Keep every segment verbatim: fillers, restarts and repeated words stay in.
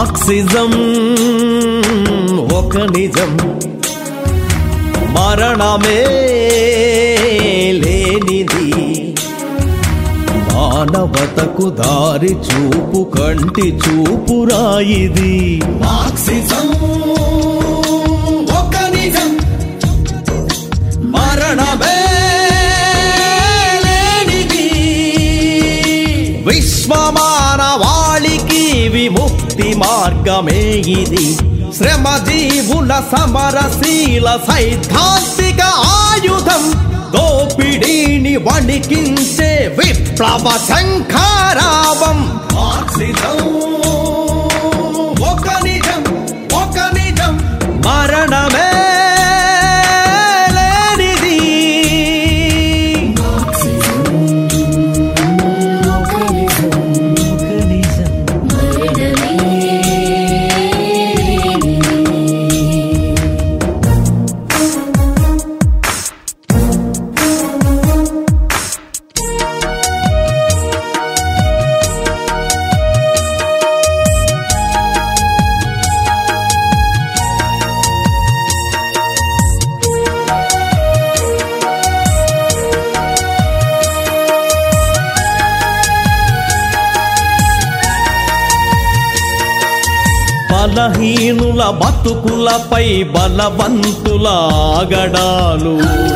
Marxism ఒక నిజం, మరణమే లేనిది, మానవతకు దారి చూపు కంటి చూపురాయిది. మార్క్సిజం ఒక నిజం, మరణమే లేనిది, విశ్వమానవాళికి విముక్తి మార్గమే ఇది. శ్రమజీవుల సమరశీల సైద్ధాంతిక ఆయుధం, దోపిడీని వణికించే విప్లవ శంఖారావం. మార్క్సిజం ఒక నిజం, ఒక నిజం, మరణమే లేనిది. బలహీనుల బతుకులపై బలవంతుల ఆగడాలు,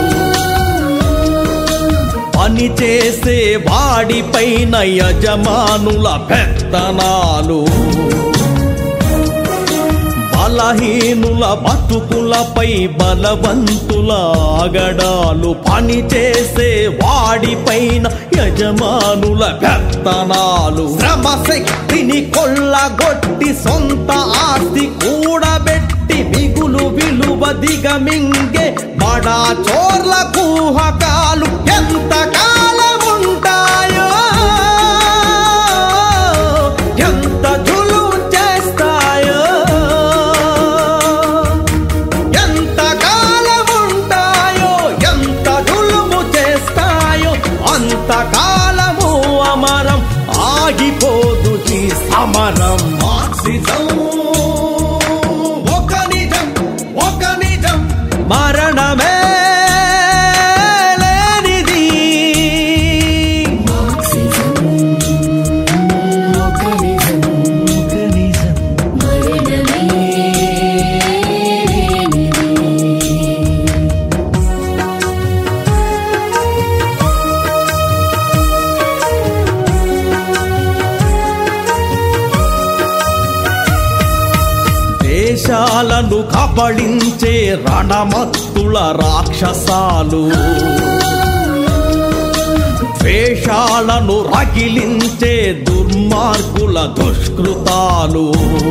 పనిచేసే వాడిపైన యజమానుల పెత్తనాలు. బలహీనుల బతుకులపై బలవంతుల ఆగడాలు, పనిచేసే వాడిపైన యజమానుల పెత్తనాలు. శ్రమశక్తిని కొల్లగొట్టి సొంత ఆస్తి కూడబెట్టి మిగులు విలువ దిగమింగే బడా చోర్ల కూహకాలు ఎంత కాలం ఉంటాయో, ఎంత జులుం చేస్తాయో, ఎంత కాలం ఉంటాయో, ఎంత జులుము చేస్తాయో, అంతకాలము అమరం, ఆగిపోదు ఈ సమరం. మార్క్సిజం ఒక నిజం, ఒక నిజం, మరణమే లేనిది. దేశాలను కబళించే రణమత్తుల రాక్షసాలు, ద్వేషాలను రగిలించే దుర్మార్గుల దుష్కృతాలు.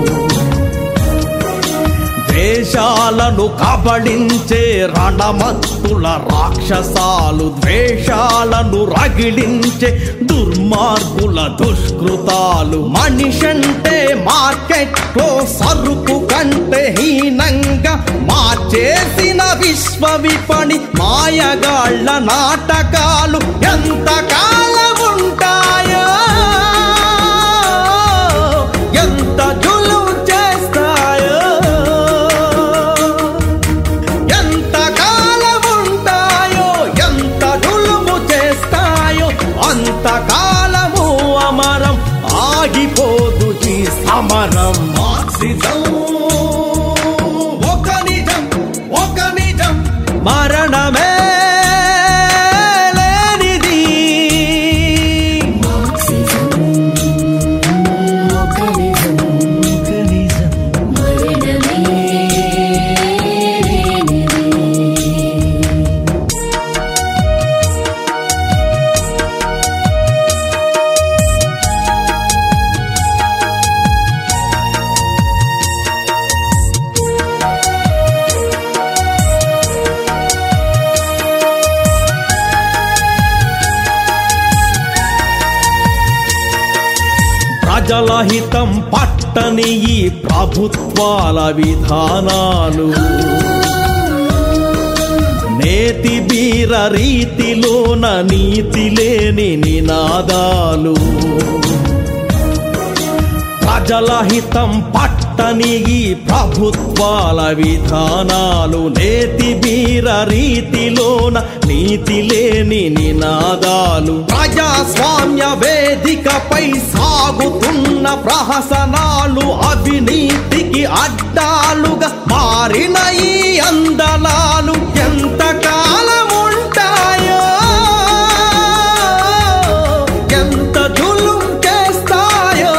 దేశాలను కబళించే రణమత్తుల రాక్షసాలు, ద్వేషాలను రగిలించే దుర్మార్గుల దుష్కృతాలు. మనిషంటే మార్కెట్లో సరుకు కంటే హీనంగా మార్చేసిన విశ్వ విపణి మాయగాళ్ల నాటకాలు ఎంత కాలం ఉంటాయో, ఎంత జులుం చేస్తాయో, ఎంత కాలం ఉంటాయో, ఎంత జులుము చేస్తాయో, అంతకాలము అమరం, ఆగిపోదు ఈ సమరం. మార్క్సిజం ఒక నిజం, ఒక నిజం, మరణమే లేనిది. ప్రజల హితం పట్టని ఈ ప్రభుత్వాల విధానాలు, నేతి బీర రీతిలోన నీతి లేని నినాదాలు. ప్రజల హితం పట్టని ఈ ప్రభుత్వాల విధానాలు నేతి బీర రీతిలోన నీతి లేని నినాదాలు ప్రజాస్వామ్య వేదికపై సాగుతున్న ప్రహసనాలు అవినీతికి అడ్డాలుగా మారిన ఈ అందలాలు ఎంతకాలం ఉంటాయో ఎంత జులుం చేస్తాయో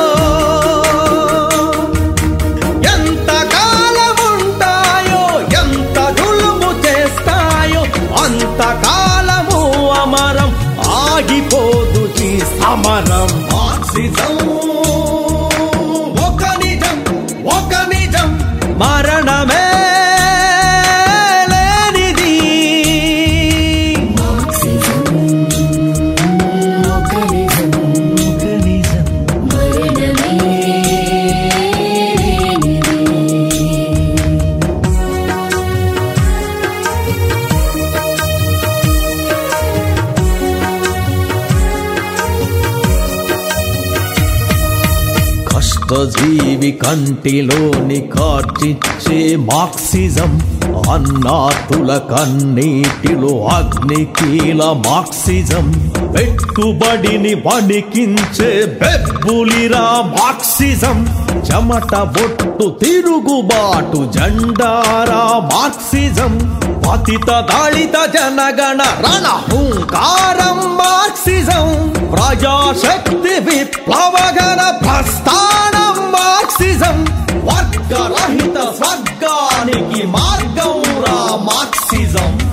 ఎంతకాలం ఉంటాయో ఎంత జులుము చేస్తాయో అంతకాలము అమరం ఆగిపోదు ఈ సమరం మార్క్సిజం ఒక నిజం ఒక నిజం మరణమే జీవి కంటిలోని కార్చిచ్చే మార్క్సిజం అన్నాతుల కన్నీటిలో అగ్నికీల మార్క్సిజం పెట్టుబడిని వణికించే బెబ్బులిరా మార్క్సిజం చెమట బొట్టు తిరుగుబాటు జెండారా మార్క్సిజం పతిత దళిత జనగణ రణ హుంకారం మార్క్సిజం ప్రజాశక్తి విప్లవగణ ప్రస్థానం మార్క్సిజం వర్గరహిత స్వర్గానికి మార్గం రా మార్క్సిజం